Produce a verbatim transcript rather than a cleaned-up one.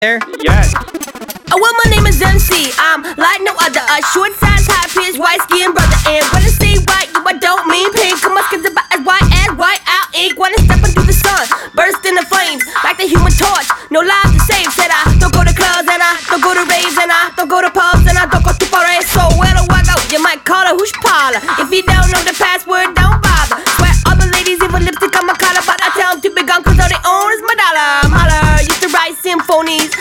There? Yes. Oh, well, my name is M C. I'm like no other. A short size, high pitch, white skin brother. And when I say white, you I don't mean pink. Come on, skins about as white as white out ink. When I step into the sun, burst in the flames like the human torch. No lives to save. Said I don't go to clubs and I don't go to raves and I don't go to pubs and I don't go to parties. So where do I go? You might call her whoosh parlor. If you don't know the password, don't bother. Swear other ladies even lipstick on my collar, but I tell them to be gone 'cause all they own is my dollar. Mahler used to write symphonies.